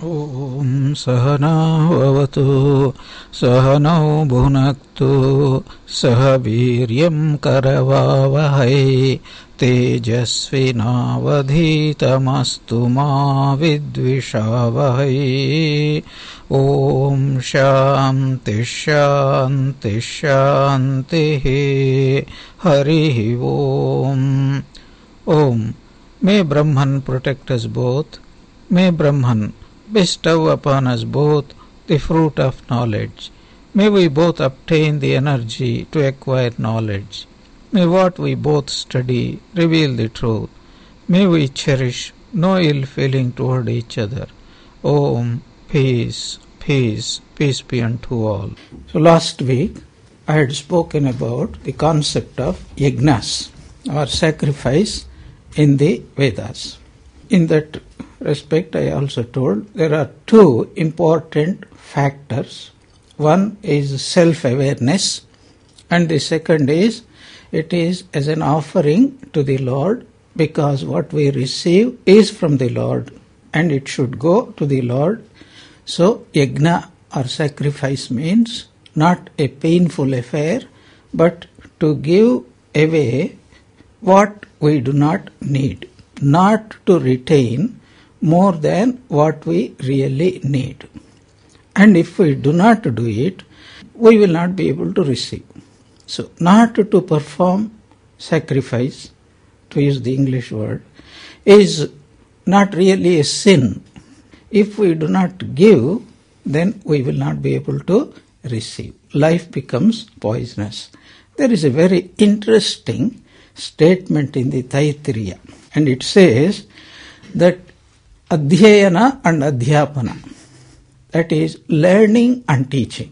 ॐ सहनाववतु सहनौ भुनक्तु सह वीर्यं करवावहै तेजस्विनावधीतमस्तु मा विद्विषावहै। ॐ शान्ति शान्ति शान्तिः। हरिः ॐ। May Brahman protect us both. May Brahman bestow upon us both the fruit of knowledge. May we both obtain the energy to acquire knowledge. May what we both study reveal the truth. May we cherish no ill feeling toward each other. Om, peace, peace, peace be unto all. So last week I had spoken about the concept of yajnas or sacrifice in the Vedas. In that respect, I also told there are two important factors. One is self-awareness, and the second is it is as an offering to the Lord, because what we receive is from the Lord and it should go to the Lord. So yajna or sacrifice means not a painful affair, but to give away what we do not need, not to retain more than what we really need. And if we do not do it, we will not be able to receive. So not to perform sacrifice, to use the English word, is not really a sin. If we do not give, then we will not be able to receive. Life becomes poisonous. There is a very interesting statement in the Taittiriya, and it says that adhyayana and adhyapana, that is learning and teaching,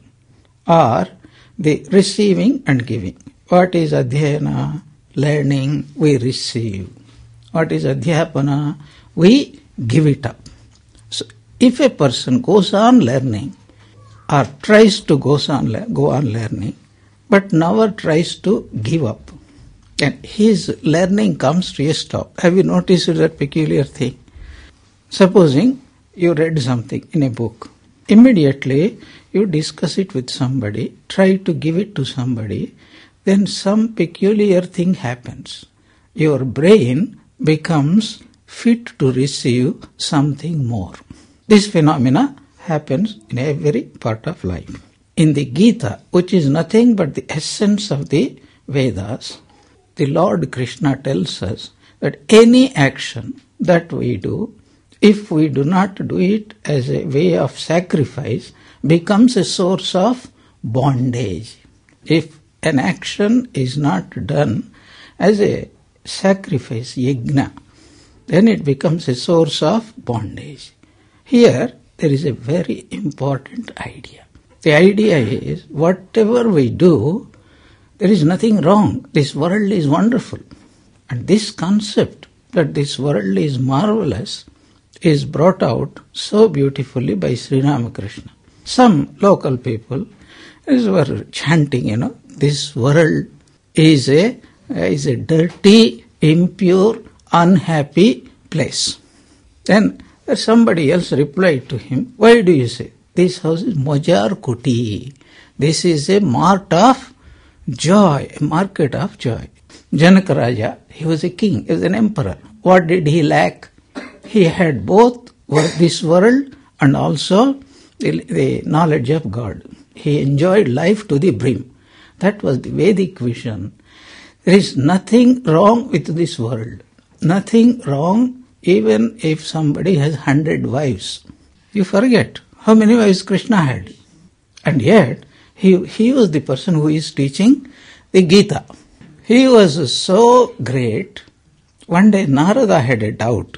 or the receiving and giving. What is adhyayana? Learning, we receive. What is adhyapana? We give it up. So if a person goes on learning or tries to go on learning, but never tries to give up, and his learning comes to a stop. Have you noticed that peculiar thing? Supposing you read something in a book, immediately you discuss it with somebody, try to give it to somebody, then some peculiar thing happens. Your brain becomes fit to receive something more. This phenomena happens in every part of life. In the Gita, which is nothing but the essence of the Vedas, the Lord Krishna tells us that any action that we do, if we do not do it as a way of sacrifice, becomes a source of bondage. If an action is not done as a sacrifice, yajna, then it becomes a source of bondage. Here, there is a very important idea. The idea is, whatever we do, there is nothing wrong. This world is wonderful. And this concept that this world is marvelous is brought out so beautifully by Sri Ramakrishna. Some local people were chanting, this world is a dirty, impure, unhappy place. Then somebody else replied to him, why do you say? This house is Mojar Kuti. This is a mart of joy, a market of joy. Janaka Raja, he was a king, he was an emperor. What did he lack? He had both this world and also the knowledge of God. He enjoyed life to the brim. That was the Vedic vision. There is nothing wrong with this world. Nothing wrong even if somebody has 100 wives. You forget how many wives Krishna had. And yet, he was the person who is teaching the Gita. He was so great. One day Narada had a doubt.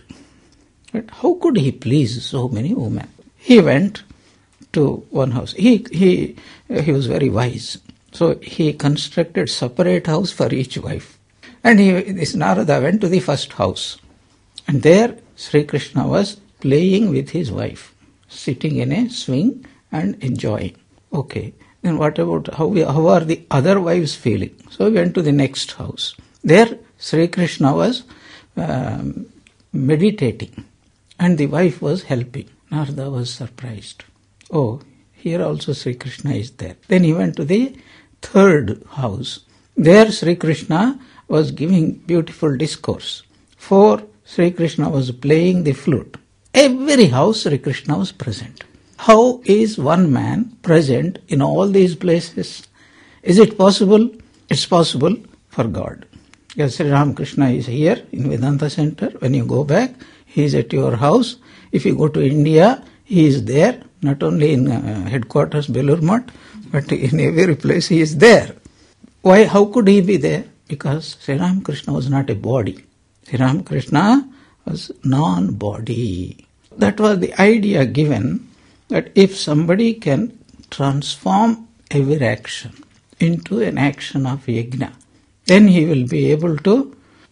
How could he please so many women? He went to one house. He was very wise. So he constructed separate house for each wife. And this Narada went to the first house. And there Sri Krishna was playing with his wife, sitting in a swing and enjoying. Okay. Then what about how are the other wives feeling? So we went to the next house. There Sri Krishna was meditating and the wife was helping. Narada was surprised. Oh, here also Sri Krishna is there. Then he went to the third house. There Sri Krishna was giving beautiful discourse. 4, Sri Krishna was playing the flute. Every house Sri Krishna was present. How is one man present in all these places? Is it possible? It's possible for God. Yes, Sri Ramakrishna is here in Vedanta Center. When you go back, he is at your house. If you go to India, he is there, not only in headquarters Belur Math, but in every place he is there. Why? How could he be there? Because Sri Ramakrishna was not a body. Sri Ramakrishna was non-body. That was the idea given, that if somebody can transform every action into an action of yajna, then he will be able to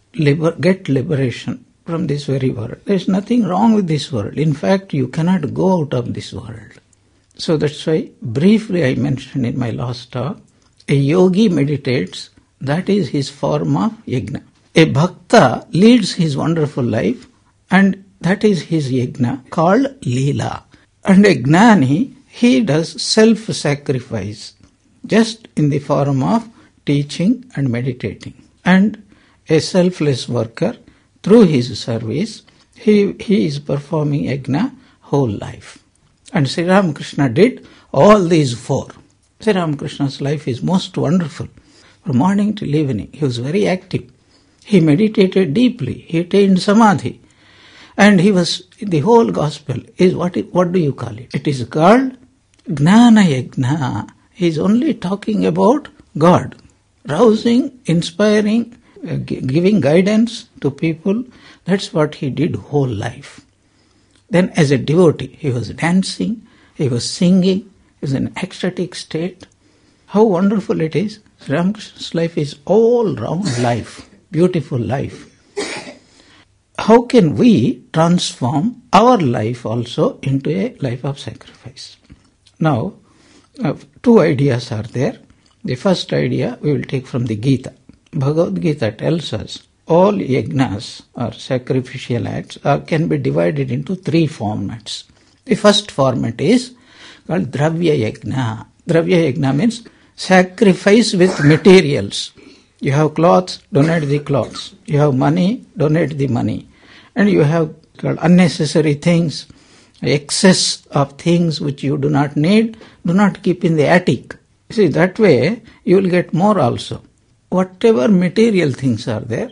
get liberation from this very world. There is nothing wrong with this world. In fact, you cannot go out of this world. So that's why, briefly I mentioned in my last talk, a yogi meditates, that is his form of yajna. A bhakta leads his wonderful life, and that is his yajna called leela. And a gnani, he does self-sacrifice, just in the form of teaching and meditating. And a selfless worker, through his service, he is performing yajna whole life. And Sri Ramakrishna did all these 4. Sri Ramakrishna's life is most wonderful. From morning till evening, he was very active. He meditated deeply. He attained samadhi. And he was, the whole gospel is, what do you call it? It is called Gnana Yajna. He is only talking about God. Rousing, inspiring, giving guidance to people. That's what he did whole life. Then as a devotee, he was dancing, he was singing, he was in an ecstatic state. How wonderful it is. Sri Ramakrishna's life is all-round life, beautiful life. How can we transform our life also into a life of sacrifice? Now, 2 ideas are there. The first idea we will take from the Gita. Bhagavad Gita tells us all yajnas or sacrificial acts can be divided into 3 formats. The first format is called Dravya Yajna. Dravya Yajna means sacrifice with materials. You have clothes, donate the clothes. You have money, donate the money. And you have unnecessary things, excess of things which you do not need, do not keep in the attic. See, that way you will get more also. Whatever material things are there,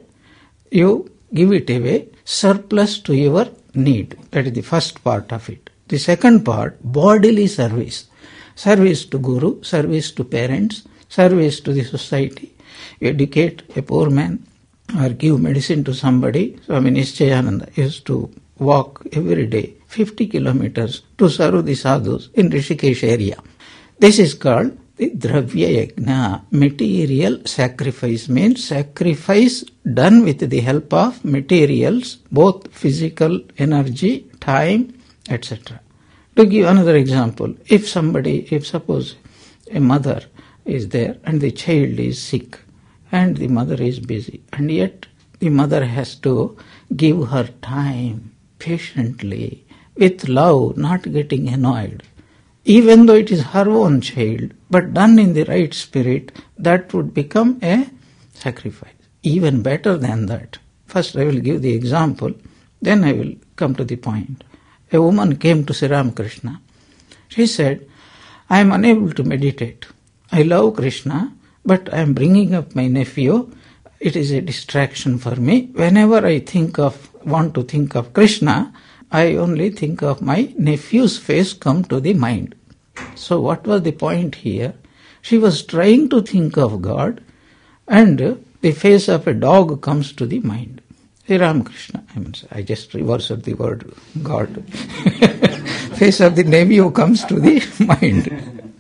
you give it away, surplus to your need. That is the first part of it. The second part, bodily service. Service to Guru, service to parents, service to the society. You educate a poor man or give medicine to somebody. Swami Nischayananda used to walk every day 50 kilometers to serve the sadhus in Rishikesh area. This is called the Dravya Yajna. Material sacrifice means sacrifice done with the help of materials, both physical energy, time, etc. To give another example, if suppose a mother is there and the child is sick and the mother is busy, and yet the mother has to give her time patiently, with love, not getting annoyed. Even though it is her own child, but done in the right spirit, that would become a sacrifice. Even better than that. First I will give the example, then I will come to the point. A woman came to Sri Ramakrishna. She said, I am unable to meditate. I love Krishna, but I am bringing up my nephew. It is a distraction for me. Whenever I want to think of Krishna, I only think of my nephew's face come to the mind. So what was the point here? She was trying to think of God, and the face of a dog comes to the mind. Sri Ramakrishna, I just reversed the word God. Face of the nephew comes to the mind.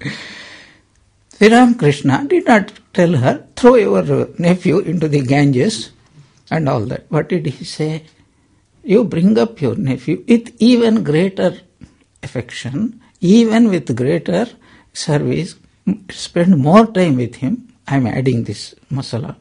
Sri Ramakrishna did not tell her, throw your nephew into the Ganges and all that. What did he say? You bring up your nephew with even greater affection, even with greater service, spend more time with him. I am adding this masala.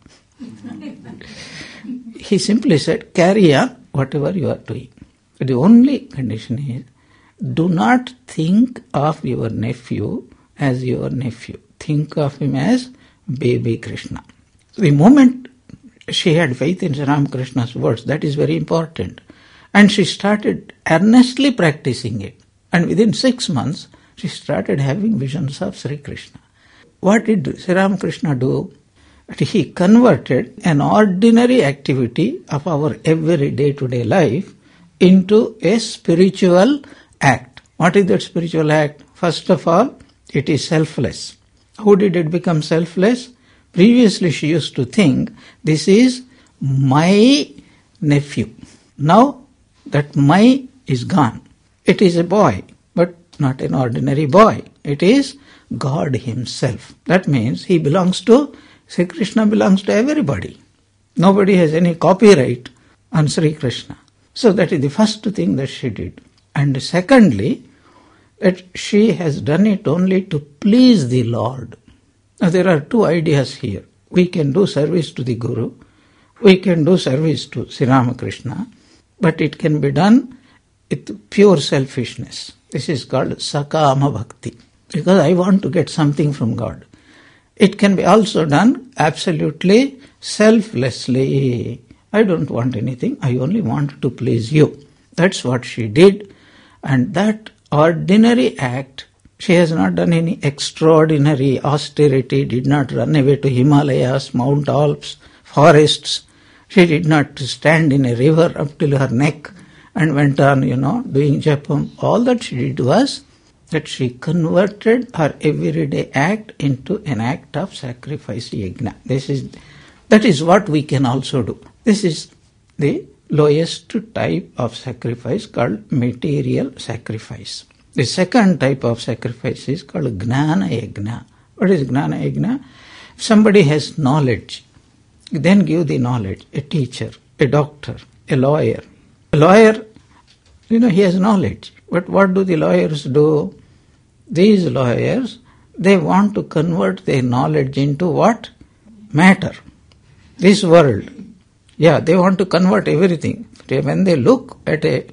He simply said, carry on whatever you are doing. But the only condition is do not think of your nephew as your nephew. Think of him as baby Krishna. The moment she had faith in Sri Ramakrishna's words, that is very important. And she started earnestly practicing it. And within 6 months, she started having visions of Sri Krishna. What did Sri Ramakrishna do? He converted an ordinary activity of our every day-to-day life into a spiritual act. What is that spiritual act? First of all, it is selfless. How did it become selfless? Previously she used to think, this is my nephew. Now that my is gone. It is a boy, but not an ordinary boy. It is God himself. That means he belongs to, Sri Krishna belongs to everybody. Nobody has any copyright on Sri Krishna. So that is the first thing that she did. And secondly, that she has done it only to please the Lord. Now there are two ideas here. We can do service to the Guru. We can do service to Sri Ramakrishna. But it can be done with pure selfishness. This is called Sakama Bhakti. Because I want to get something from God. It can be also done absolutely selflessly. I don't want anything. I only want to please you. That's what she did. And that ordinary act, she has not done any extraordinary austerity, did not run away to Himalayas, Mount Alps, forests. She did not stand in a river up till her neck and went on, doing japam. All that she did was that she converted her everyday act into an act of sacrifice, yajna. That is what we can also do. This is the lowest type of sacrifice called material sacrifice. The second type of sacrifice is called Gnana Yajna. What is Gnana Yajna? Somebody has knowledge. Then give the knowledge. A teacher, a doctor, a lawyer. A lawyer, he has knowledge. But what do the lawyers do? These lawyers, they want to convert their knowledge into what? Matter. This world. Yeah, they want to convert everything. When they look at a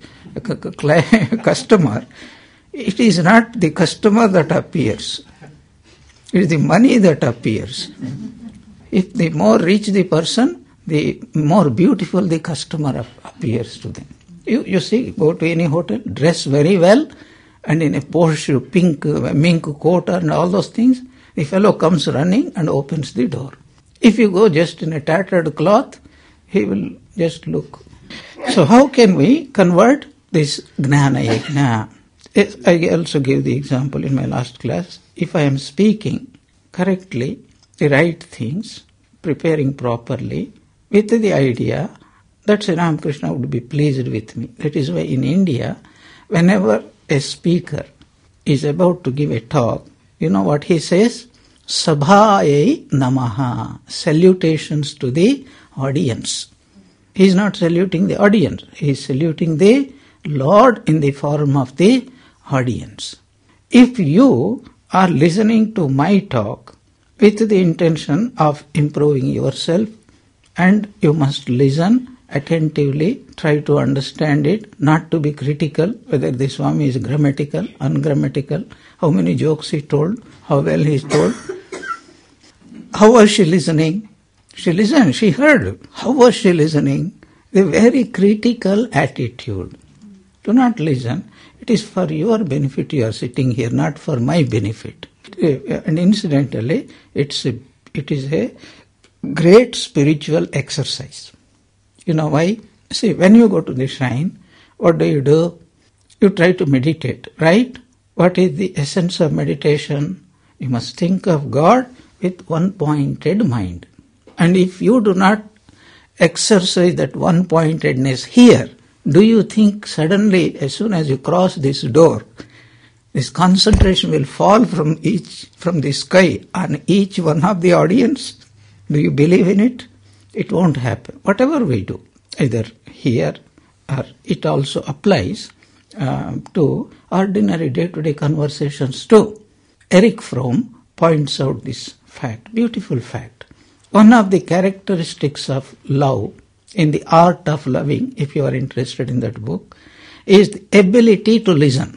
customer, it is not the customer that appears. It is the money that appears. If the more rich the person, the more beautiful the customer appears to them. You see, go to any hotel, dress very well, and in a Porsche pink mink coat and all those things, the fellow comes running and opens the door. If you go just in a tattered cloth, he will just look. So how can we convert this Gnana Yajna? I also gave the example in my last class. If I am speaking correctly, the right things, preparing properly, with the idea that Sri Ramakrishna would be pleased with me. That is why in India, whenever a speaker is about to give a talk, you know what he says? Sabhayai Namaha. Salutations to the audience. He is not saluting the audience. He is saluting the Lord in the form of the audience. If you are listening to my talk with the intention of improving yourself, and you must listen attentively, try to understand it, not to be critical whether the Swami is grammatical, ungrammatical, how many jokes he told, how well he told. How was she listening? She listened, she heard. How was she listening? The very critical attitude. Do not listen. It is for your benefit you are sitting here, not for my benefit. And incidentally, it is a great spiritual exercise. You know why? See, when you go to the shrine, what do? You try to meditate, right? What is the essence of meditation? You must think of God with one-pointed mind. And if you do not exercise that one-pointedness here, do you think suddenly, as soon as you cross this door, this concentration will fall from the sky on each one of the audience? Do you believe in it? It won't happen. Whatever we do, either here or it also applies to ordinary day-to-day conversations too. Erich Fromm points out this fact, beautiful fact. One of the characteristics of love, in the art of loving, if you are interested in that book, is the ability to listen.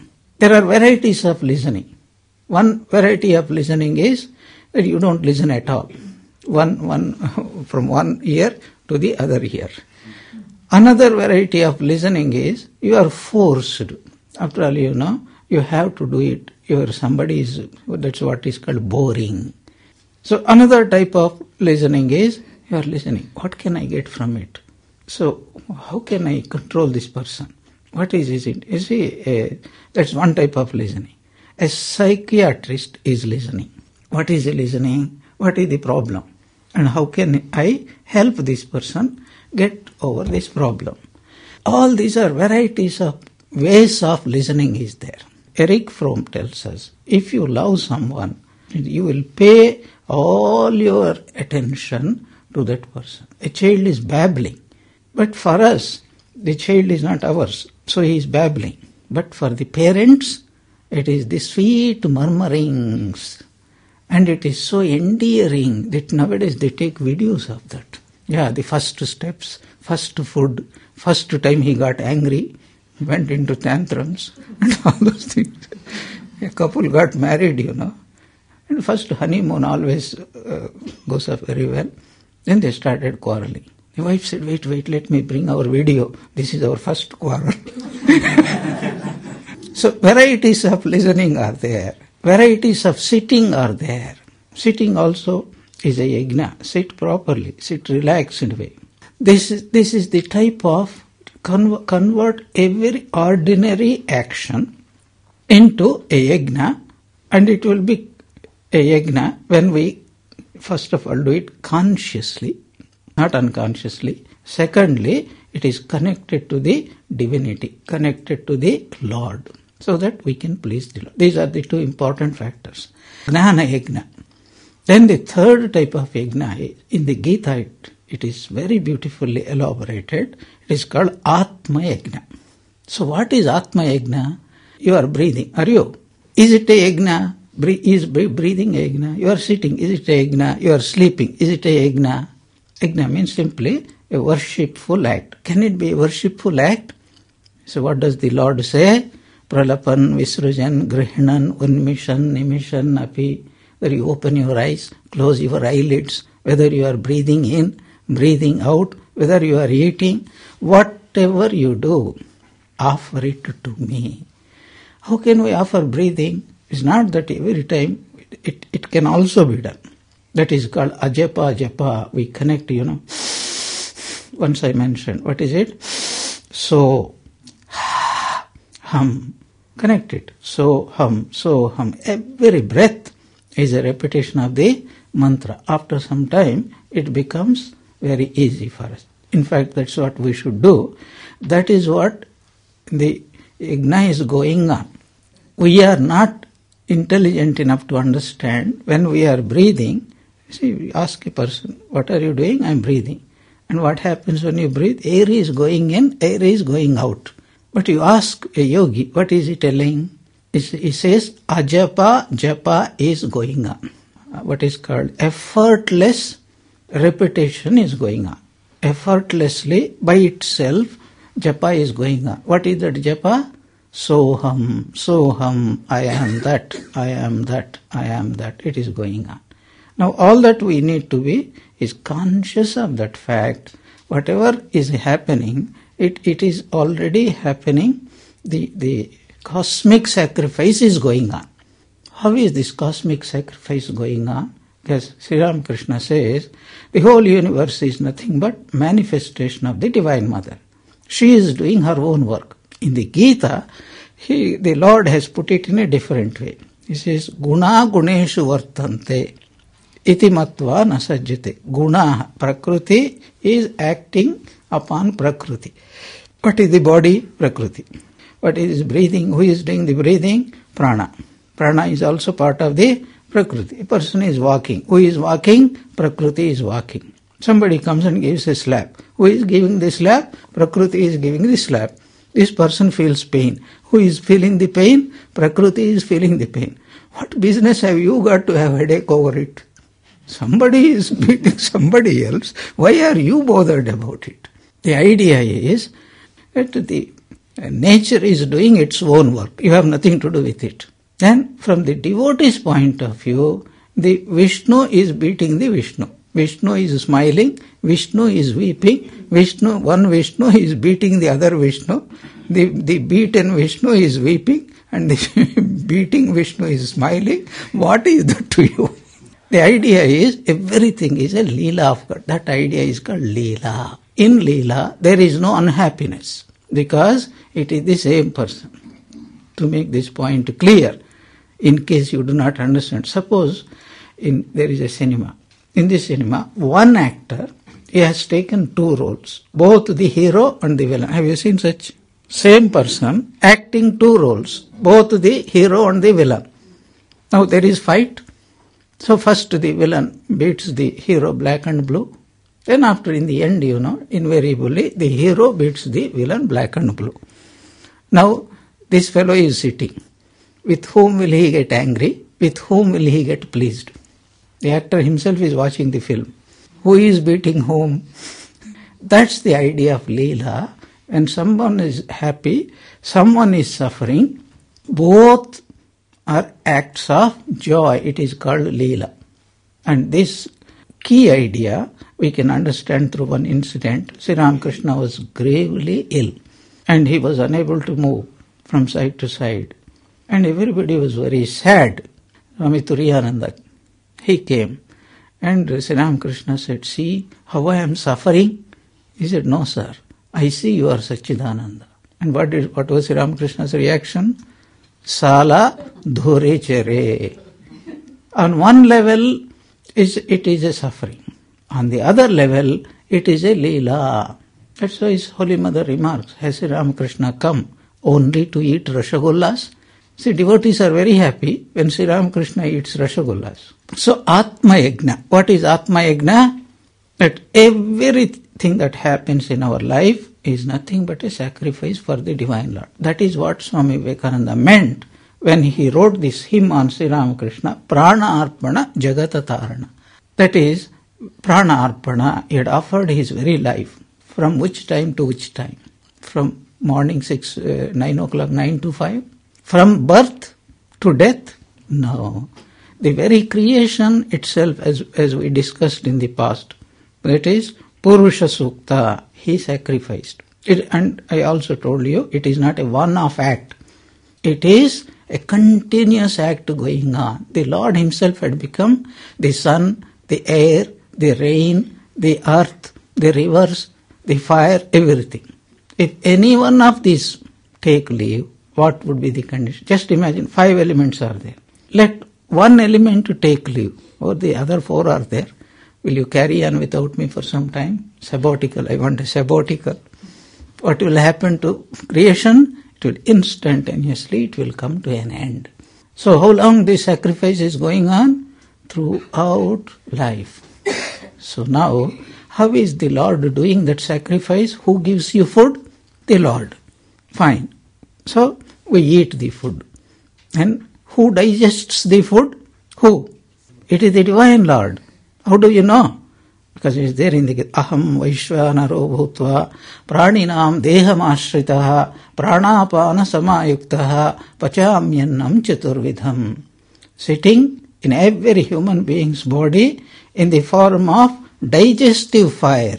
There are varieties of listening. One variety of listening is that you don't listen at all. One from one ear to the other ear. Another variety of listening is you are forced. After all, you have to do it. That's what is called boring. So another type of listening is you are listening. What can I get from it? So how can I control this person? What is it? You see, that's one type of listening. A psychiatrist is listening. What is the listening? What is the problem? And how can I help this person get over this problem? All these are varieties of ways of listening is there. Erich Fromm tells us, if you love someone, you will pay all your attention to that person. A child is babbling. But for us, the child is not ours, so he is babbling. But for the parents, it is the sweet murmurings. And it is so endearing that nowadays they take videos of that. Yeah, the first steps, first food, first time he got angry, went into tantrums, and all those things. A couple got married, and first honeymoon always goes up very well. Then they started quarreling. The wife said, wait, let me bring our video. This is our first quarrel. So varieties of listening are there. Varieties of sitting are there. Sitting also is a yajna. Sit properly. Sit relaxed way. This is the type of convert every ordinary action into a yajna, and it will be a yajna when we first of all do it consciously, not unconsciously. Secondly, it is connected to the divinity, connected to the Lord, so that we can please the Lord. These are the two important factors. Jnana yajna. Then the third type of yajna, in the Gita, it is very beautifully elaborated. It is called Atma yajna. So what is Atma yajna? You are breathing. Are you? Is it a yajna? Is breathing a yajna? You are sitting. Is it a yajna? You are sleeping. Is it a yajna? Yajna means simply a worshipful act. Can it be a worshipful act? So what does the Lord say? Pralapan, Visrujan, Grihanan, Unmishan, Nimishan, Api. Whether you open your eyes, close your eyelids, whether you are breathing in, breathing out, whether you are eating, whatever you do, offer it to me. How can we offer breathing? It's not that every time, it can also be done. That is called ajapa japa. We connect, Once I mentioned, what is it? So, hum. Connect it. So, hum. Every breath is a repetition of the mantra. After some time, it becomes very easy for us. In fact, that's what we should do. That is what the yajna is going on. We are not intelligent enough to understand when we are breathing. See, we ask a person, what are you doing? I am breathing. And what happens when you breathe? Air is going in, air is going out. But you ask a yogi, what is he telling? He says, ajapa japa is going on. What is called effortless repetition is going on. Effortlessly, by itself, japa is going on. What is that japa? Soham, I am that, I am that, I am that. It is going on. Now all that we need to be is conscious of that fact. Whatever is happening, it is already happening. The cosmic sacrifice is going on. How is this cosmic sacrifice going on? Because Sri Ramakrishna says, the whole universe is nothing but manifestation of the Divine Mother. She is doing her own work. In the Gita, the Lord has put it in a different way. He says, Guna guneshu vartante iti matva nasajjate. Guna, Prakriti is acting upon Prakriti. What is the body? Prakriti. What is breathing? Who is doing the breathing? Prana. Prana is also part of the Prakriti. A person is walking. Who is walking? Prakriti is walking. Somebody comes and gives a slap. Who is giving the slap? Prakriti is giving the slap. This person feels pain. Who is feeling the pain? Prakriti is feeling the pain. What business have you got to have headache over it? Somebody is beating somebody else. Why are you bothered about it? The idea is that the Nature is doing its own work. You have nothing to do with it. Then from the devotee's point of view, the Vishnu is beating the Vishnu. Vishnu is smiling, Vishnu is weeping, one Vishnu is beating the other Vishnu. The beaten Vishnu is weeping and the beating Vishnu is smiling. What is that to you? The idea is everything is a Leela of God. That idea is called Leela. In Leela, there is no unhappiness because it is the same person. To make this point clear, in case you do not understand, suppose there is a cinema. In this cinema, one actor, he has taken two roles, both the hero and the villain. Have you seen such? Same person acting two roles, both the hero and the villain. Now there is fight. So first the villain beats the hero black and blue. Then after, in the end, invariably the hero beats the villain black and blue. Now this fellow is sitting. With whom will he get angry? With whom will he get pleased? The actor himself is watching the film. Who is beating whom? That's the idea of Leela. When someone is happy, someone is suffering, both are acts of joy. It is called Leela. And this key idea we can understand through one incident. Sri Ramakrishna was gravely ill and he was unable to move from side to side. And everybody was very sad. Swami Turiyananda, he came and Sri Ramakrishna said, "See how I am suffering?" He said, "No, sir. I see you are Satchidananda." And what was Sri Ramakrishna's reaction? Sala dhure chere. On one level, it is a suffering. On the other level, it is a Leela. That's why his Holy Mother remarks, has Sri Ramakrishna come only to eat Rasagullas? See, devotees are very happy when Sri Ramakrishna eats Rasagullas. So, Atma Yajna. What is Atma Yajna? That everything that happens in our life is nothing but a sacrifice for the Divine Lord. That is what Swami Vivekananda meant when he wrote this hymn on Sri Ramakrishna, Prana Arpana Jagata Tarana. That is, Prana Arpana, he had offered his very life. From which time to which time? From morning 9 o'clock, 9 to 5? From birth to death? No. The very creation itself, as we discussed in the past, that is Purusha Sukta, he sacrificed. And I also told you, it is not a one-off act. It is a continuous act going on. The Lord himself had become the sun, the air, the rain, the earth, the rivers, the fire, everything. If any one of these take leave, what would be the condition? Just imagine, 5 elements are there. Let one element take leave, or the other 4 are there. Will you carry on without me for some time? Sabbatical, I want a sabbatical. What will happen to creation? It will instantaneously, it will come to an end. So how long this sacrifice is going on? Throughout life. So now, how is the Lord doing that sacrifice? Who gives you food? The Lord. Fine. So, we eat the food. And who digests the food? Who? It is the Divine Lord. How do you know? Because it is there in the Aham Vaishvanaro Bhutva Praninam Deham Ashritaha Pranapana Samayuktaha Pachamyannam Chaturvidham. Sitting in every human being's body in the form of digestive fire.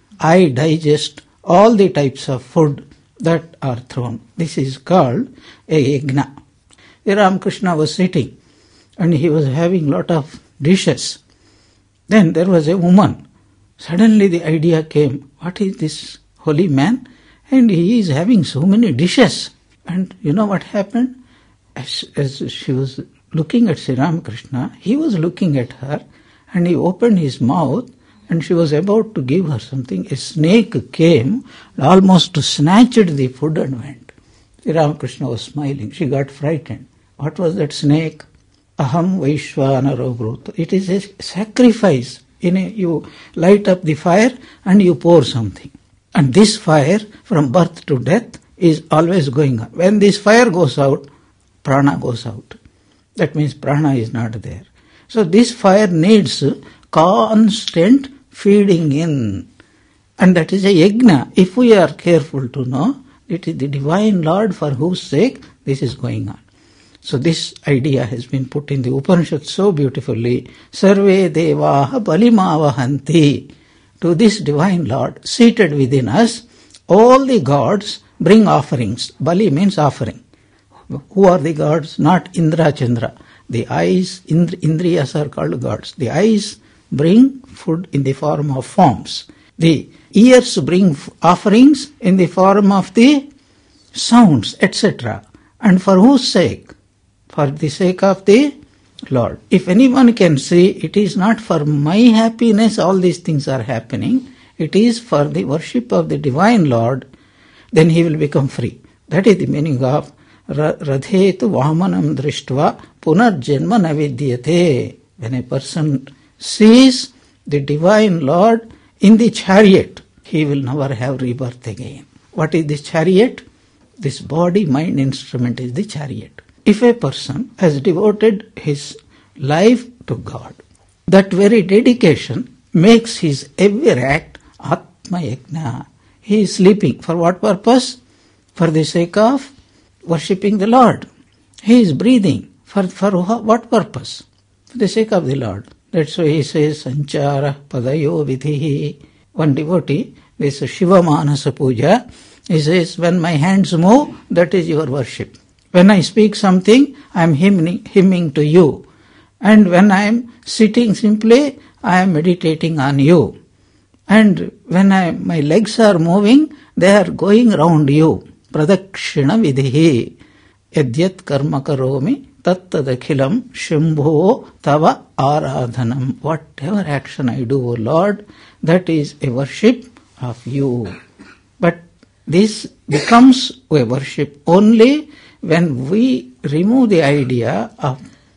I digest all the types of food that are thrown. This is called a yajna. Ramakrishna was sitting and he was having lot of dishes. Then there was a woman. Suddenly the idea came, what is this holy man? And he is having so many dishes. And you know what happened? As she was looking at Sri Ramakrishna, he was looking at her and he opened his mouth and she was about to give her something. A snake came, almost snatched the food and went. Sri Ramakrishna was smiling. She got frightened. What was that snake? Aham Vaishvanaro Bhutva. It is a sacrifice. You light up the fire and you pour something. And this fire, from birth to death, is always going on. When this fire goes out, prana goes out. That means prana is not there. So this fire needs constant feeding in. And that is a yajna. If we are careful to know, It is the Divine Lord for whose sake this is going on. So this idea has been put in the Upanishad so beautifully. Sarve devaha balimavahanti. To this Divine Lord seated within us, all the gods bring offerings. Bali means offering. Who are the gods? Not Indra Chandra. The eyes, Indriyas are called gods. The eyes bring food in the form of forms. The ears bring offerings in the form of the sounds, etc. And for whose sake? For the sake of the Lord. If anyone can see, it is not for my happiness all these things are happening, it is for the worship of the Divine Lord, then he will become free. That is the meaning of Radhetu Vamanam Drishtva Punarjanma Navidyate. When a person sees the Divine Lord in the chariot, he will never have rebirth again. What is this chariot? This body, mind instrument is the chariot. If a person has devoted his life to God, that very dedication makes his every act Atma Yajna. He is sleeping. For what purpose? For the sake of worshipping the Lord. He is breathing. For what purpose? For the sake of the Lord. That's why he says, Sanchara Padayo Vidhihi. One devotee, this Shiva Manasa Puja, he says, when my hands move, that is your worship. When I speak something, I am hymning to you. And when I am sitting simply, I am meditating on you. And when my legs are moving, they are going round you. Pradakshina vidhihi. Yadyat karma karomi tattadakhilam shambho tava aradhanam. Whatever action I do, O Lord, that is a worship of you. But this becomes a worship only when we remove the idea of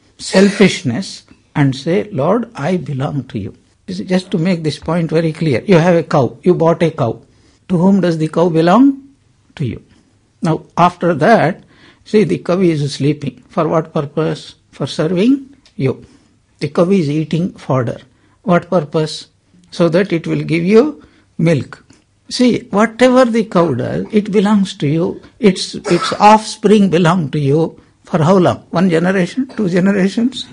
selfishness and say, Lord, I belong to you. Just to make this point very clear, you have a cow, you bought a cow. To whom does the cow belong? To you. Now, after that, see, the cow is sleeping. For what purpose? For serving you. The cow is eating fodder. What purpose? So that it will give you milk. See, whatever the cow does, it belongs to you. Its offspring belong to you. For how long? 1 generation? 2 generations?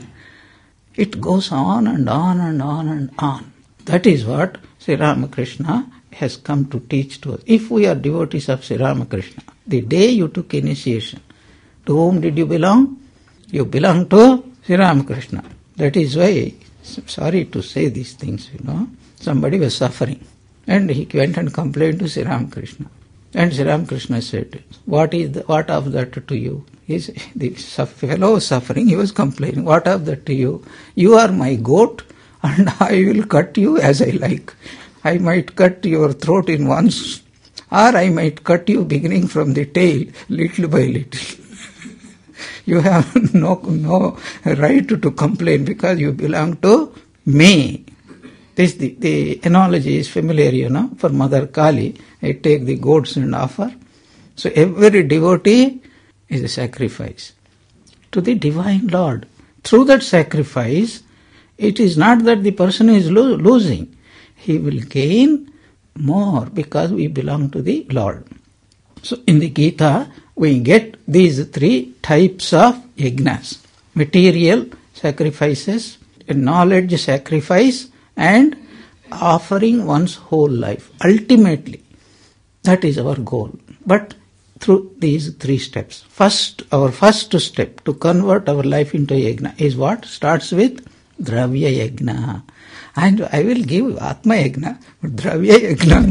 It goes on and on and on and on. That is what Sri Ramakrishna has come to teach to us. If we are devotees of Sri Ramakrishna, the day you took initiation, to whom did you belong? You belong to Sri Ramakrishna. That is why, sorry to say these things, somebody was suffering. And he went and complained to Sri Ramakrishna. And Sri Ramakrishna said, what of that to you? The fellow was suffering, he was complaining, what of that to you? You are my goat and I will cut you as I like. I might cut your throat in once, or I might cut you beginning from the tail, little by little. You have no right to complain because you belong to me. This the analogy is familiar, for Mother Kali. I take the goats and offer. So every devotee is a sacrifice to the Divine Lord. Through that sacrifice, it is not that the person is losing. He will gain more because we belong to the Lord. So in the Gita, we get these 3 types of yajnas. Material sacrifices, a knowledge sacrifice, and offering one's whole life. Ultimately, that is our goal. But through these 3 steps. Our first step to convert our life into yajna is what? Starts with Dravya Yajna. And I will give Atma Yajna, but Dravya Yajna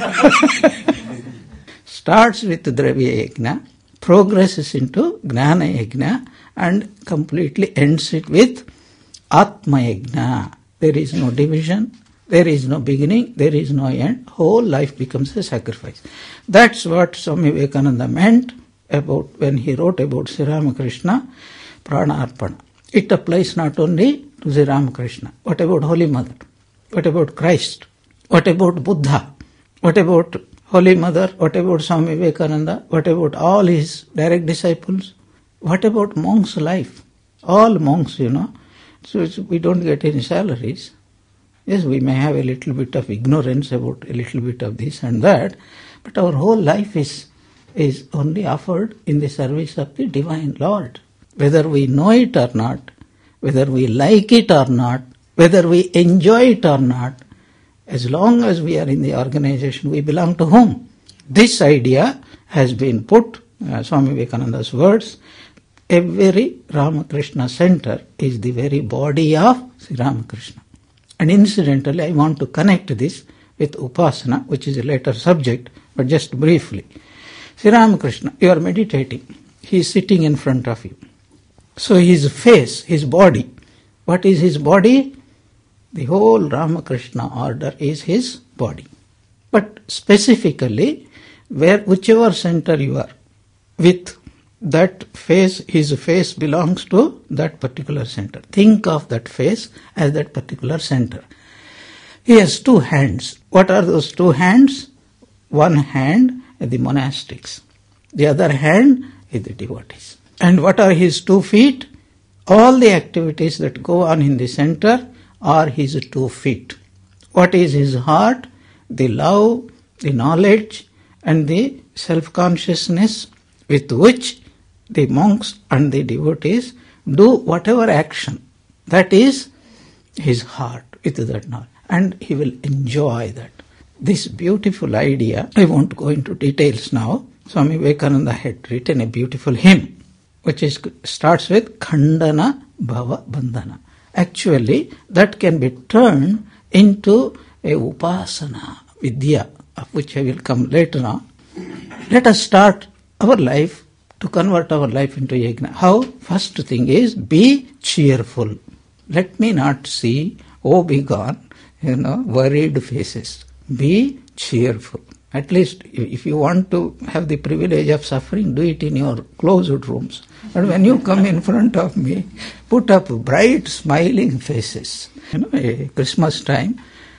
no. Starts with Dravya Yajna, progresses into Gnana Yajna, and completely ends it with Atma Yajna. There is no division, there is no beginning, there is no end. Whole life becomes a sacrifice. That's what Swami Vivekananda meant about when he wrote about Sri Ramakrishna, Prana Arpana. It applies not only to Sri Ramakrishna. What about Holy Mother? What about Christ? What about Buddha? What about Holy Mother? What about Swami Vivekananda? What about all his direct disciples? What about monks' life? All monks, So we don't get any salaries. Yes, we may have a little bit of ignorance about a little bit of this and that, but our whole life is is only offered in the service of the Divine Lord. Whether we know it or not, whether we like it or not, whether we enjoy it or not, as long as we are in the organization, we belong to whom? This idea has been put, Swami Vivekananda's words, every Ramakrishna center is the very body of Sri Ramakrishna. And incidentally, I want to connect this with Upasana, which is a later subject, but just briefly. Sri Ramakrishna, you are meditating. He is sitting in front of you. So his face, his body. What is his body? The whole Ramakrishna order is his body. But specifically, whichever center you are, with that face, his face belongs to that particular center. Think of that face as that particular center. He has two hands. What are those two hands? One hand is the monastics. The other hand is the devotees. And what are his 2 feet? All the activities that go on in the center are his 2 feet. What is his heart? The love, the knowledge, and the self-consciousness with which the monks and the devotees do whatever action. That is his heart with that knowledge. And he will enjoy that. This beautiful idea, I won't go into details now. Swami Vivekananda had written a beautiful hymn, which starts with Khandana Bhava Bandhana. Actually, that can be turned into a Upasana, Vidya, of which I will come later on. Let us start our life to convert our life into yajna. How? First thing is, be cheerful. Let me not see, oh be gone, worried faces. Be cheerful. At least if you want to have the privilege of suffering, do it in your closed rooms. But when you come in front of me, put up bright smiling faces. Christmas time,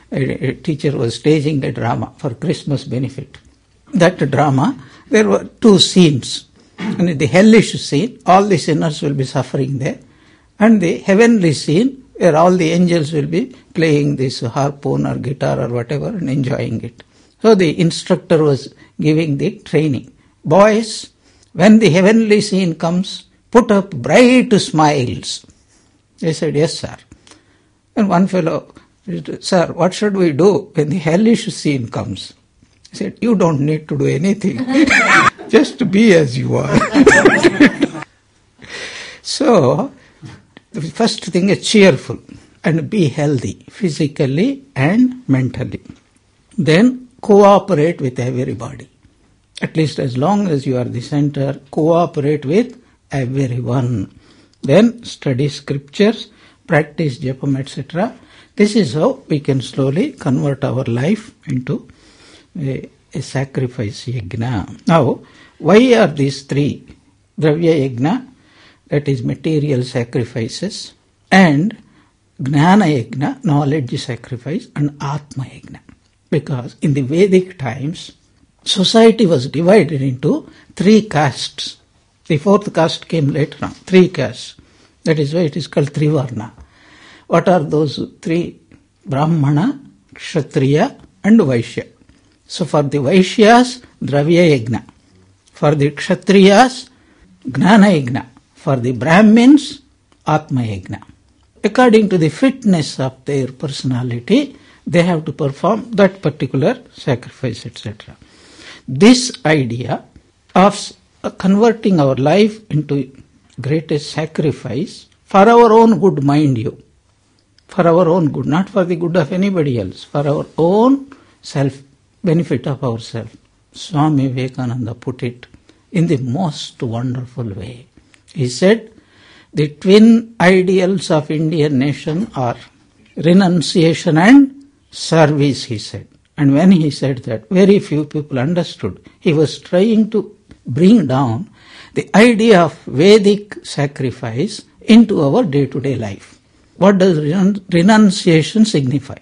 a teacher was staging a drama for Christmas benefit. That drama, there were 2 scenes. And in the hellish scene, all the sinners will be suffering there. And the heavenly scene, where all the angels will be playing this harpoon or guitar or whatever and enjoying it. So the instructor was giving the training. Boys, when the heavenly scene comes, put up bright smiles. They said, yes, sir. And one fellow said, sir, what should we do when the hellish scene comes? He said, you don't need to do anything. Just be as you are. So, the first thing is cheerful and be healthy, physically and mentally. Then cooperate with everybody. At least as long as you are the center, cooperate with everyone. Then study scriptures, practice japam, etc. This is how we can slowly convert our life into a sacrifice yajna. Now, why are these 3? Dravya yajna, that is material sacrifices, and Gnana yajna, knowledge sacrifice, and Atma yajna. Because in the Vedic times, society was divided into 3 castes. The 4th caste came later on, 3 castes. That is why it is called Trivarna. What are those 3? Brahmana, Kshatriya, and Vaishya. So for the Vaishyas, Dravya yajna. For the Kshatriyas, Gnana yajna. For the Brahmins, Atma yajna. According to the fitness of their personality, they have to perform that particular sacrifice, etc. This idea of converting our life into greatest sacrifice for our own good, mind you, for our own good, not for the good of anybody else, for our own self, benefit of ourselves. Swami Vivekananda put it in the most wonderful way. He said, the twin ideals of Indian nation are renunciation and service, he said. And when he said that, very few people understood. He was trying to bring down the idea of Vedic sacrifice into our day-to-day life. What does renunciation signify?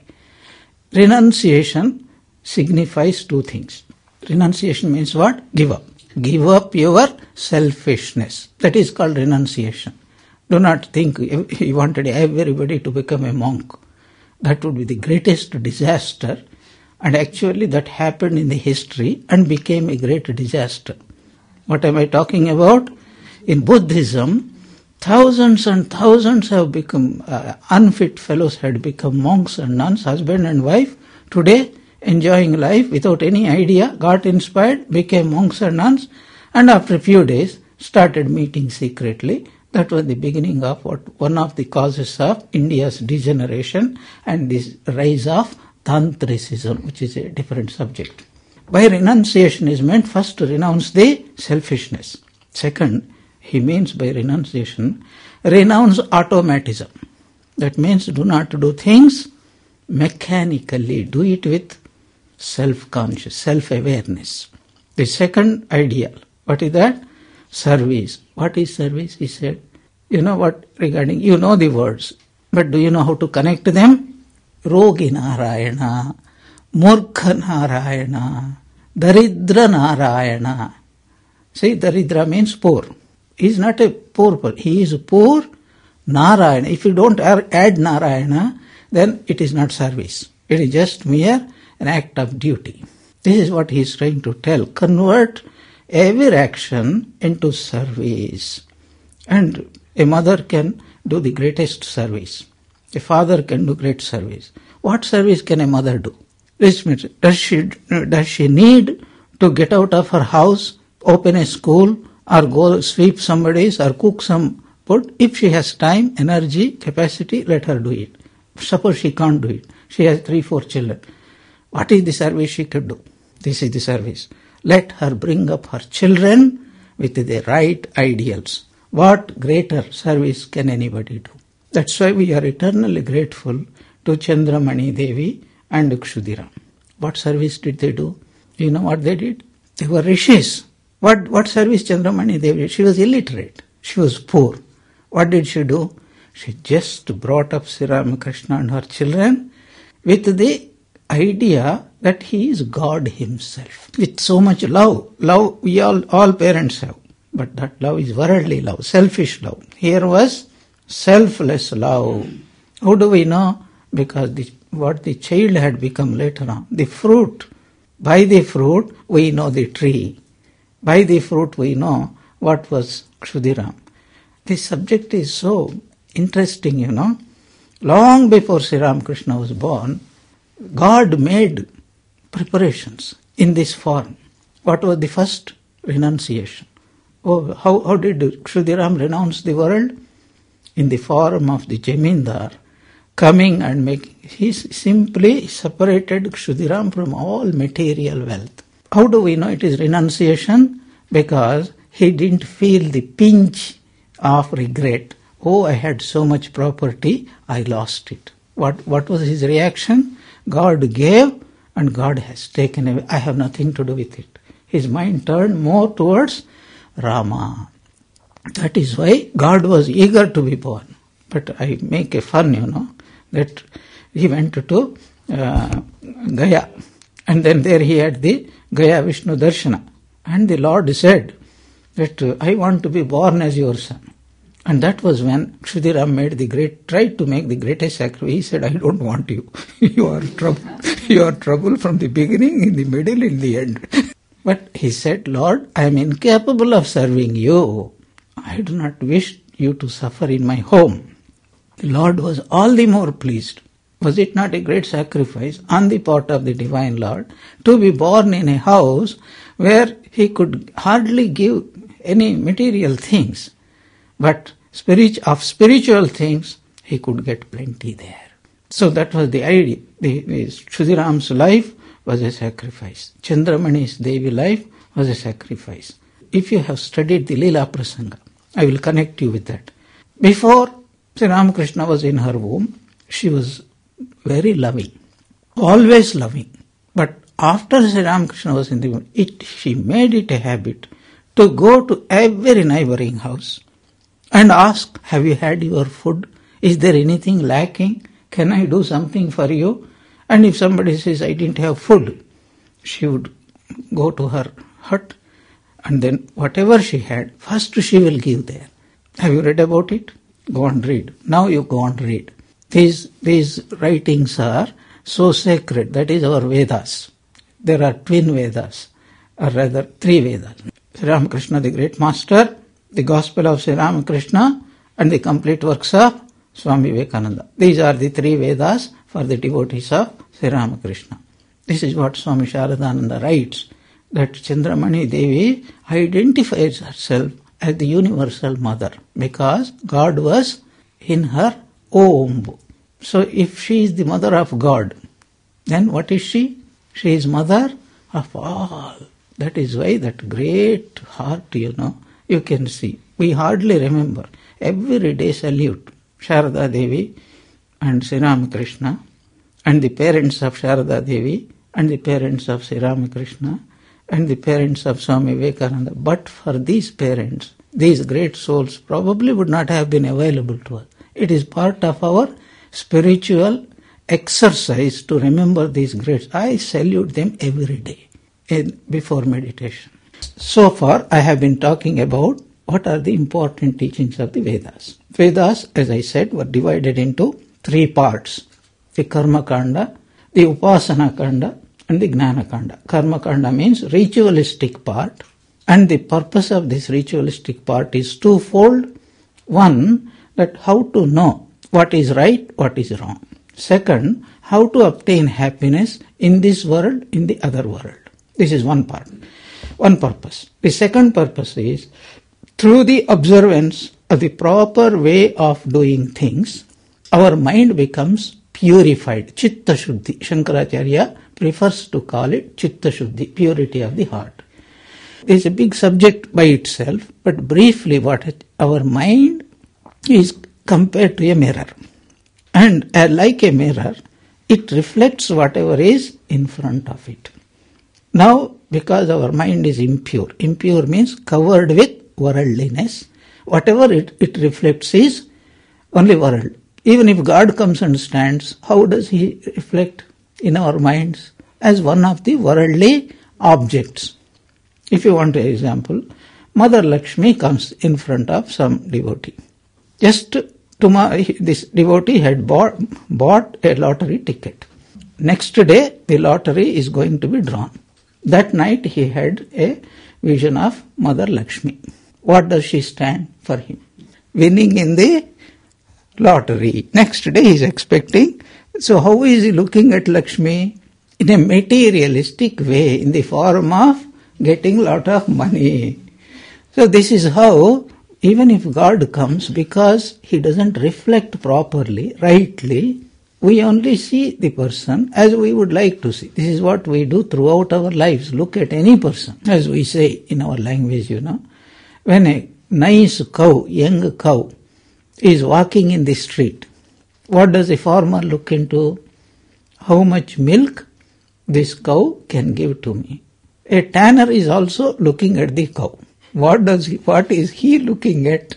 Renunciation signifies 2 things. Renunciation means what? Give up. Give up your selfishness. That is called renunciation. Do not think he wanted everybody to become a monk. That would be the greatest disaster. And actually that happened in the history and became a great disaster. What am I talking about? In Buddhism, thousands and thousands have become unfit fellows had become monks and nuns, husband and wife. Today, enjoying life without any idea, got inspired, became monks and nuns, and after a few days started meeting secretly. That was the beginning of one of the causes of India's degeneration and this rise of Tantricism, which is a different subject. By renunciation is meant first to renounce the selfishness. Second, he means by renunciation, renounce automatism. That means do not do things mechanically, do it with self-conscious, self-awareness. The second ideal, what is that? Service. What is service? He said, you know what regarding, you know the words, but do you know how to connect them? Rogi Narayana, Murkha Narayana, Daridra Narayana. See, Daridra means poor. He is not a poor person. He is poor Narayana. If you don't add Narayana, then it is not service. It is just mere an act of duty. This is what he is trying to tell. Convert every action into service. And a mother can do the greatest service. A father can do great service. What service can a mother do? This means, does she need to get out of her house, open a school, or go sweep somebody's, or cook some food? If she has time, energy, capacity, let her do it. Suppose she can't do it. She has 3-4 children. What is the service she could do? This is the service. Let her bring up her children with the right ideals. What greater service can anybody do? That's why we are eternally grateful to Chandramani Devi and Kshudiram. What service did they do? You know what they did? They were rishis. What service Chandramani Devi did? She was illiterate. She was poor. What did she do? She just brought up Sri Ramakrishna and her children with the idea that he is God himself. With so much love. Love we all parents have. But that love is worldly love, selfish love. Here was selfless love. How do we know? Because what the child had become later on. The fruit. By the fruit we know the tree. By the fruit we know what was Kshudiram. This subject is so interesting, you know. Long before Sri Ramakrishna was born, God made preparations in this form. What was the first? Renunciation. Oh, how did Kshudiram renounce the world? In the form of the Jamindar, coming and making. He simply separated Kshudiram from all material wealth. How do we know it is renunciation? Because he didn't feel the pinch of regret. Oh, I had so much property, I lost it. What was his reaction? God gave and God has taken away. I have nothing to do with it. His mind turned more towards Rama. That is why God was eager to be born. But I make a fun, you know, that he went to Gaya. And then there he had the Gaya Vishnu Darshana. And the Lord said that I want to be born as your son. And that was when Kshudiram tried to make the greatest sacrifice. He said, I don't want you. You are trouble. You are trouble from the beginning, in the middle, in the end. But he said, Lord, I am incapable of serving you. I do not wish you to suffer in my home. The Lord was all the more pleased. Was it not a great sacrifice on the part of the Divine Lord to be born in a house where he could hardly give any material things, but of spiritual things he could get plenty there. So that was the idea. Kshudiram's life was a sacrifice. Chandramani's Devi life was a sacrifice. If you have studied the Leela Prasanga, I will connect you with that. Before Sri Ramakrishna was in her womb, she was very loving, always loving. But after Sri Ramakrishna was in the womb, she made it a habit to go to every neighboring house and ask, have you had your food? Is there anything lacking? Can I do something for you? And if somebody says, I didn't have food, she would go to her hut and then whatever she had, first she will give there. Have you read about it? Go and read. Now you go and read. These writings are so sacred. That is our Vedas. There are twin Vedas, or rather 3 Vedas. Sri Ramakrishna, the great master, the Gospel of Sri Ramakrishna, and the complete works of Swami Vivekananda. These are the three Vedas for the devotees of Sri Ramakrishna. This is what Swami Sharadananda writes, that Chandramani Devi identifies herself as the universal mother because God was in her womb. So if she is the mother of God, then what is she? She is mother of all. That is why that great heart, you can see. We hardly remember. Every day salute Sharada Devi and Sri Ramakrishna and the parents of Sharada Devi and the parents of Sri Ramakrishna and the parents of Swami Vivekananda. But for these parents, these great souls probably would not have been available to us. It is part of our spiritual exercise to remember these greats. I salute them every day before meditation. So far, I have been talking about what are the important teachings of the Vedas. Vedas, as I said, were divided into three parts: the Karma Kanda, the Upasana Kanda, and the Gnana Kanda. Karma Kanda means ritualistic part, and the purpose of this ritualistic part is twofold. One, that how to know what is right, what is wrong. Second, how to obtain happiness in this world, in the other world. This is one part, one purpose. The second purpose is, through the observance of the proper way of doing things, our mind becomes purified. Chitta Shuddhi. Shankaracharya prefers to call it Chitta Shuddhi, purity of the heart. This is a big subject by itself, but briefly what our mind is compared to a mirror. And like a mirror, it reflects whatever is in front of it. Now, because our mind is impure means covered with worldliness, whatever it reflects is only world. Even if God comes and stands, how does He reflect in our minds? As one of the worldly objects. If you want an example, Mother Lakshmi comes in front of some devotee. Just this devotee had bought a lottery ticket. Next day, the lottery is going to be drawn. That night, he had a vision of Mother Lakshmi. What does she stand for him? Winning in the lottery. Next day, he is expecting. So how is he looking at Lakshmi? In a materialistic way, in the form of getting a lot of money. So this is how, even if God comes, because He doesn't reflect properly, rightly, we only see the person as we would like to see. This is what we do throughout our lives. Look at any person, as we say in our language, When a nice cow, young cow, is walking in the street, what does a farmer look into? How much milk this cow can give to me. A tanner is also looking at the cow. What is he looking at?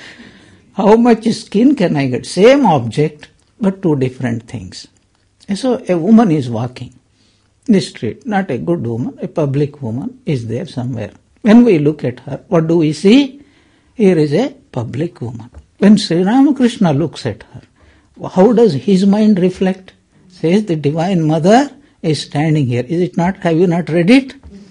How much skin can I get? Same object, but two different things. And so a woman is walking in the street, not a good woman, a public woman is there somewhere. When we look at her, what do we see? Here is a public woman. When Sri Ramakrishna looks at her, how does his mind reflect? Says the Divine Mother is standing here. Is it not? Have you not read it?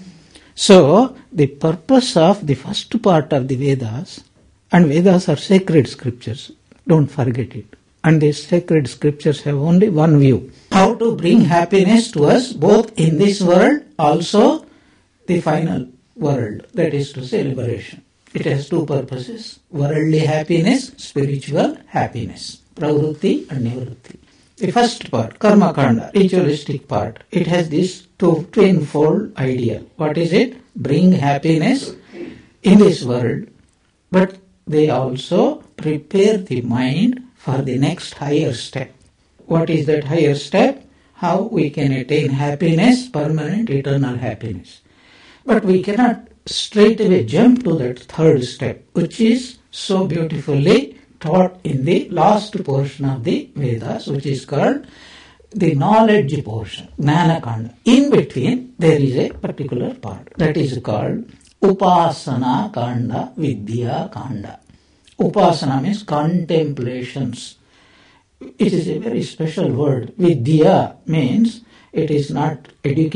So, the purpose of the first part of the Vedas, and Vedas are sacred scriptures, don't forget it. And these sacred scriptures have only one view. How to bring happiness to us both in this world, also the final world, that is to say liberation. It has two purposes, worldly happiness, spiritual happiness, pravrutti and nivrutti. The first part, Karma Kanda, ritualistic part, it has this twinfold idea. What is it? Bring happiness in this world, but they also prepare the mind for the next higher step. What is that higher step? How we can attain happiness, permanent, eternal happiness. But we cannot straight away jump to that third step, which is so beautifully taught in the last portion of the Vedas, which is called the knowledge portion, Gnana Kanda. In between, there is a particular part that is called Upasana Kanda, Vidya Kanda. Upasana means contemplations. It is a very special word. Vidya means it is not education.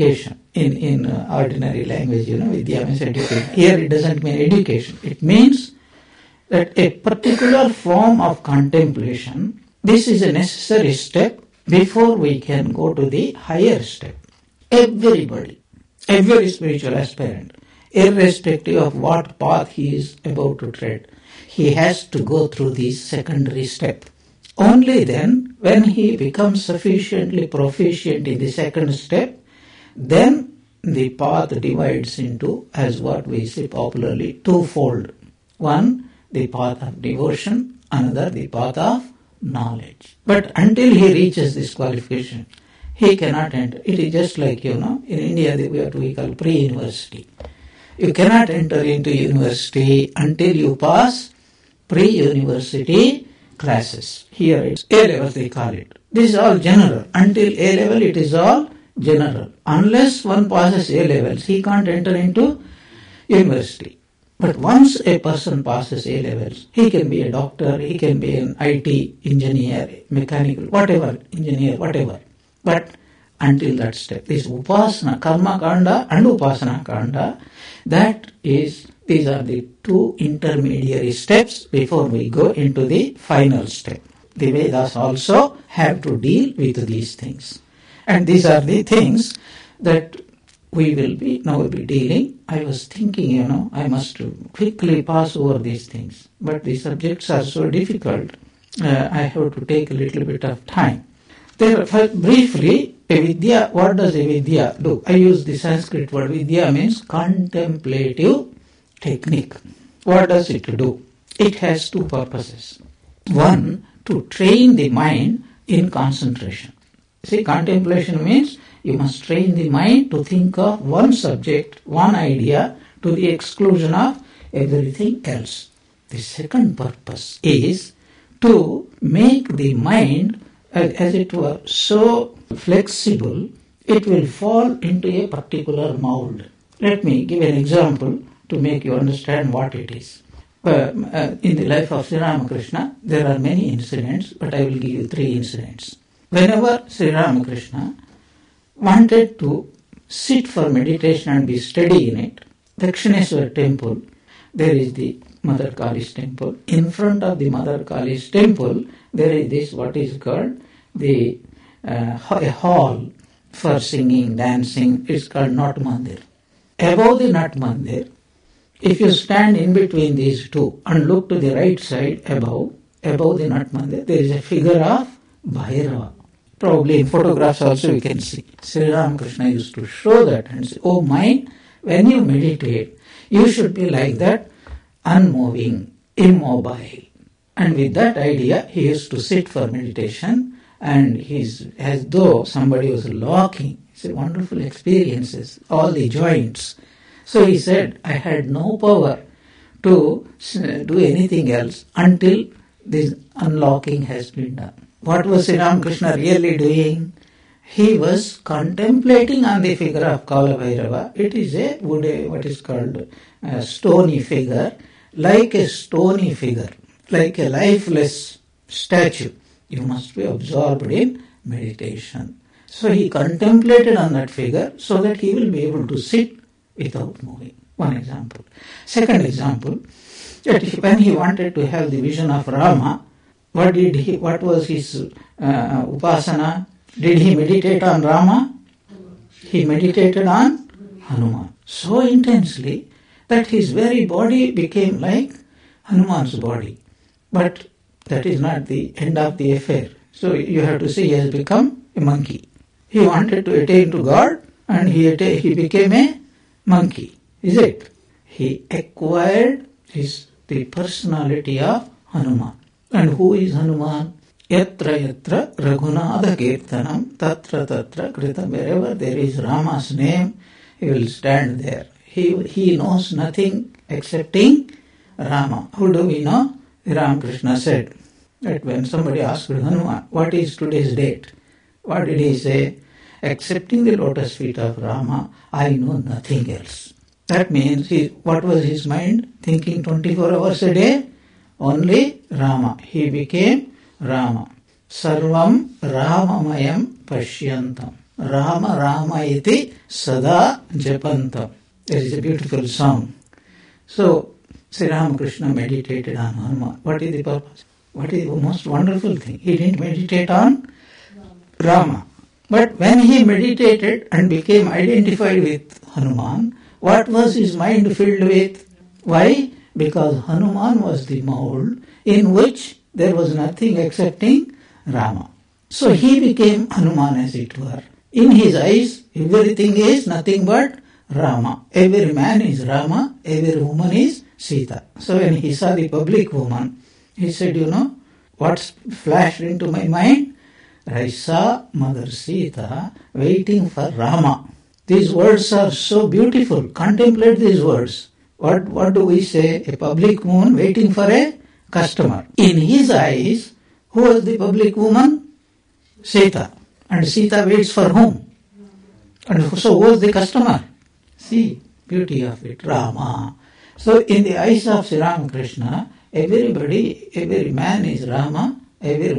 in ordinary language, Vidya means education. Here it doesn't mean education. It means that a particular form of contemplation, this is a necessary step before we can go to the higher step. Everybody, every spiritual aspirant, irrespective of what path he is about to tread, he has to go through this secondary step. Only then, when he becomes sufficiently proficient in the second step, then the path divides into, as what we say popularly, twofold. One, the path of devotion, another the path of knowledge. But until he reaches this qualification, he cannot enter. It is just like, in India we call pre-university. You cannot enter into university until you pass pre-university classes. Here it's A-level they call it. This is all general. Until A-level it is all general. Unless one passes A-levels, he can't enter into university. But once a person passes A-levels, he can be a doctor, he can be an IT engineer, mechanical, whatever, engineer, whatever. But until that step, this upasana, karma kanda and upasana kanda, these are the two intermediary steps before we go into the final step. The Vedas also have to deal with these things. And these are the things that we will now be dealing. I was thinking, I must quickly pass over these things. But the subjects are so difficult, I have to take a little bit of time. Briefly, a vidya, what does a vidya do? I use the Sanskrit word. Vidya means contemplative technique. What does it do? It has two purposes. One, to train the mind in concentration. See, contemplation means you must train the mind to think of one subject, one idea, to the exclusion of everything else. The second purpose is to make the mind, as it were, so flexible, it will fall into a particular mold. Let me give an example to make you understand what it is. In the life of Sri Ramakrishna, there are many incidents, but I will give you 3 incidents. Whenever Sri Ramakrishna wanted to sit for meditation and be steady in it, Dakshineswar temple, there is the Mother Kali's temple. In front of the Mother Kali's temple, there is this, what is called a hall for singing, dancing. It's called Nat Mandir. Above the Nat Mandir, if you stand in between these two and look to the right side above the Nat Mandir, there is a figure of Bhairava. Probably in photographs also you can see. Sri Ramakrishna used to show that and say, oh mind, when you meditate, you should be like that, unmoving, immobile. And with that idea, he used to sit for meditation, and he's as though somebody was locking. It's a wonderful experiences, all the joints. So he said, I had no power to do anything else until this unlocking has been done. What was Sri Ramakrishna really doing? He was contemplating on the figure of Kala Bhairava. It is what is called a stony figure, like a stony figure, like a lifeless statue. You must be absorbed in meditation. So he contemplated on that figure so that he will be able to sit without moving. One example. Second example, that when he wanted to have the vision of Rama, what was his upasana? Did he meditate on Rama? He meditated on Hanuman so intensely that his very body became like Hanuman's body. But that is not the end of the affair. So you have to see he has become a monkey. He wanted to attain to God and he became a monkey. Is it? He acquired the personality of Hanuman. And who is Hanuman? Yatra yatra Raghunatha Kirtanam tatra tatra kritam. Wherever there is Rama's name, he will stand there. He knows nothing excepting Rama. How do we know? Ramakrishna said that when somebody asked Hanuman, what is today's date? What did he say? Excepting the lotus feet of Rama, I know nothing else. That means, what was his mind thinking 24 hours a day? Only Rama. He became Rama. Sarvam Ramamayam Pashyantam. Rama Rama iti sada japantam. There is a beautiful song. So, Sri Ramakrishna meditated on Hanuman. What is the purpose? What is the most wonderful thing? He didn't meditate on Rama. But when he meditated and became identified with Hanuman, what was his mind filled with? Why? Because Hanuman was the mold in which there was nothing excepting Rama. So he became Hanuman, as it were. In his eyes, everything is nothing but Rama. Every man is Rama, every woman is Sita. So when he saw the public woman, he said, what's flashed into my mind? I saw Mother Sita waiting for Rama. These words are so beautiful. Contemplate these words. What do we say? A public woman waiting for a customer. In his eyes, who was the public woman? Sita. And Sita waits for whom? And so who was the customer? See, beauty of it, Rama. So in the eyes of Sri Ramakrishna, every man is Rama, every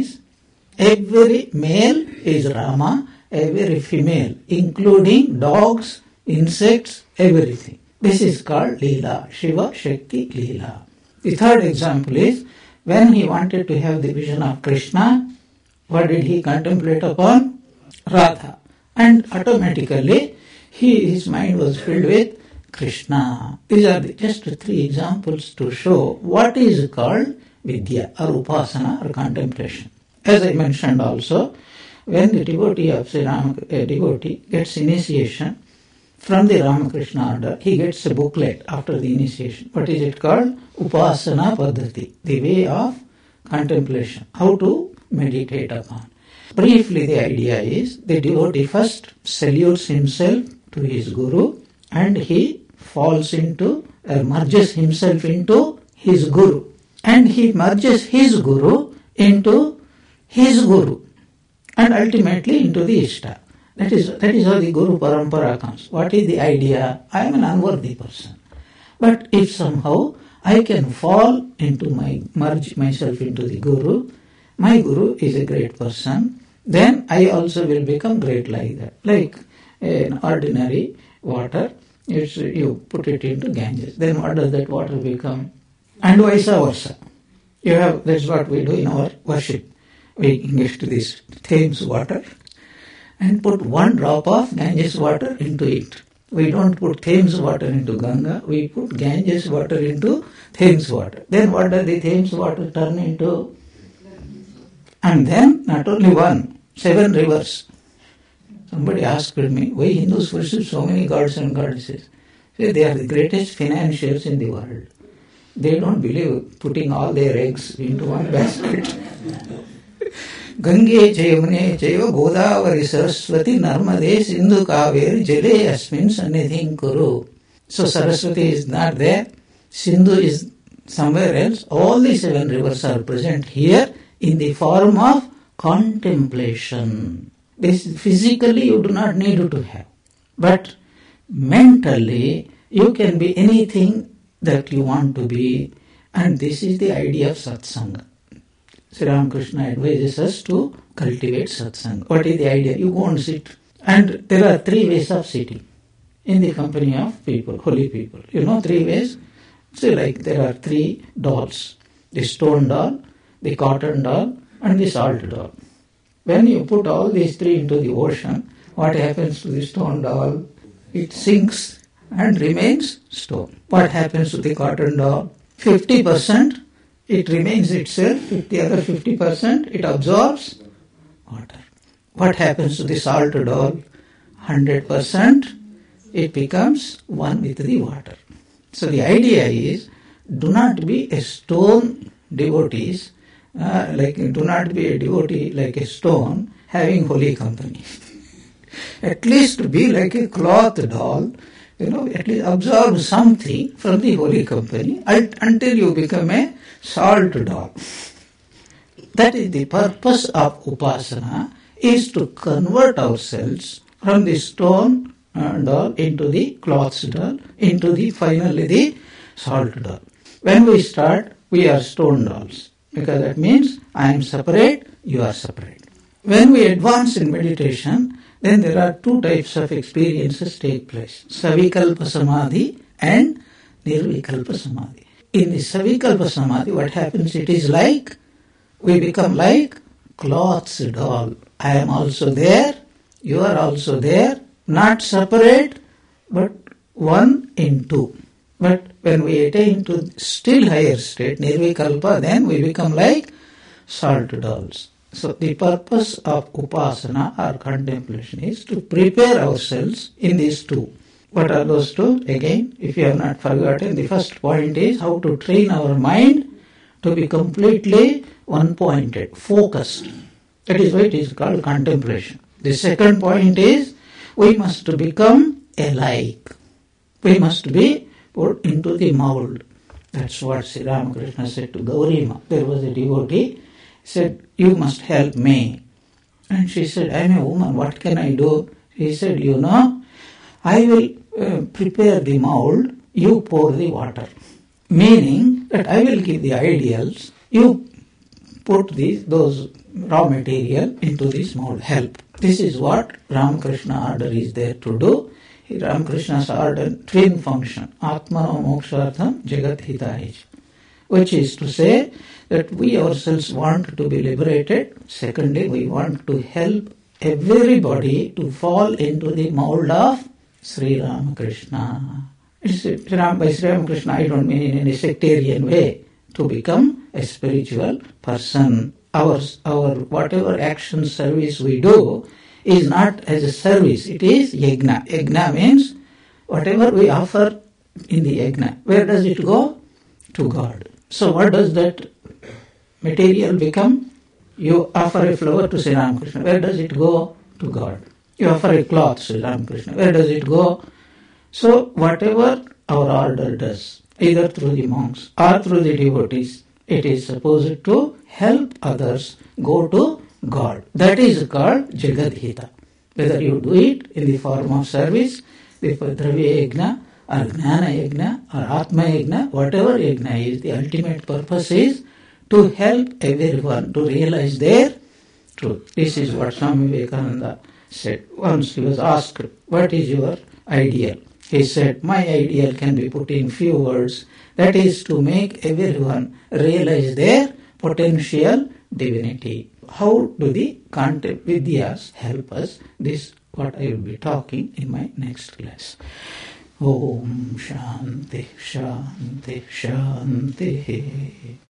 male is Rama, every female, including dogs, insects, everything. This is called Leela, Shiva Shakti Leela. The third example is, when he wanted to have the vision of Krishna, what did he contemplate upon? Radha. And automatically, his mind was filled with Krishna. These are just three examples to show what is called Vidya or Upasana or contemplation. As I mentioned also, when the devotee of Sri Rama, a devotee gets initiation from the Ramakrishna order, he gets a booklet after the initiation. What is it called? Upasana Paddhati, the way of contemplation, how to meditate upon. Briefly, the idea is the devotee first salutes himself to his Guru and he falls into, merges himself into his Guru. And he merges his Guru into his Guru and ultimately into the Ishta. That is how the Guru Parampara comes. What is the idea? I am an unworthy person. But if somehow I can fall into merge myself into the Guru, my Guru is a great person, then I also will become great like that. Like an ordinary water, you put it into Ganges. Then what does that water become? And vice versa. That's what we do in our worship. We get this Thames water and put one drop of Ganges water into it. We don't put Thames water into Ganga, we put Ganges water into Thames water. Then what does the Thames water turn into? And then not only one, 7 rivers. Somebody asked me, why Hindus worship so many gods and goddesses? They are the greatest financiers in the world. They don't believe putting all their eggs into one basket. Gange Yamune Chaiva Godavari Saraswati Narmade Sindhu Kaveri Jale Asmin Sannidhim Kuru. So Saraswati is not there, Sindhu is somewhere else. All the 7 rivers are present here in the form of contemplation. This physically you do not need to have. But mentally you can be anything that you want to be, and this is the idea of satsanga. Sri Ramakrishna advises us to cultivate satsanga. What is the idea? You go and sit. And there are 3 ways of sitting in the company of people, holy people. 3 ways? So like there are 3 dolls. The stone doll, the cotton doll and the salt doll. When you put all these 3 into the ocean, what happens to the stone doll? It sinks and remains stone. What happens to the cotton doll? 50% it remains itself, the other 50% it absorbs water. What happens to the salt doll? 100% it becomes one with the water. So the idea is, do not be a stone devotees, do not be a devotee like a stone having holy company. At least be like a cloth doll, at least absorb something from the holy company until you become a salt doll. That is the purpose of Upasana, is to convert ourselves from the stone doll into the cloth doll, into the finally the salt doll. When we start, we are stone dolls, because that means I am separate, you are separate. When we advance in meditation, then there are two types of experiences take place. Savikalpa Samadhi and Nirvikalpa Samadhi. In the Savikalpa Samadhi, what happens? It is like, we become like cloths doll. I am also there, you are also there, not separate, but one in two. But when we attain to still higher state, Nirvikalpa, then we become like salt dolls. So the purpose of upasana or contemplation is to prepare ourselves in these two. What are those two? Again, if you have not forgotten, the first point is how to train our mind to be completely one-pointed, focused. That is why it is called contemplation. The second point is we must become alike. We must be put into the mold. That's what Sri Ramakrishna said to Gaurima. There was a devotee, said, you must help me. And she said, I am a woman, what can I do? He said, I will prepare the mold, you pour the water. Meaning that I will give the ideals, you put those raw material into this mold, help. This is what Ramakrishna order is there to do. Ramakrishna's order, twin function, Atmano Mokshartham Jagat Hitaya, which is to say that we ourselves want to be liberated. Secondly, we want to help everybody to fall into the mold of Sri Ramakrishna. By Sri Ramakrishna, I don't mean in any sectarian way, to become a spiritual person. Our whatever action service we do is not as a service, it is yajna. Yajna means whatever we offer in the yajna. Where does it go? To God. So what does that material become? You offer a flower to Sri Ramakrishna. Where does it go? To God. You offer a cloth to Sri Ramakrishna. Where does it go? So whatever our order does, either through the monks or through the devotees, it is supposed to help others go to God. That is called Jagadhita. Whether you do it in the form of service, the Dravya Yajna or Jnana Yajna or Atma Yajna, whatever Yajna is, the ultimate purpose is to help everyone to realize their truth. This is what Swami Vivekananda said. Once he was asked, what is your ideal? He said, my ideal can be put in few words. That is to make everyone realize their potential divinity. How do the contempt vidyas help us? This is what I will be talking in my next class. Om Shanti Shanti Shanti.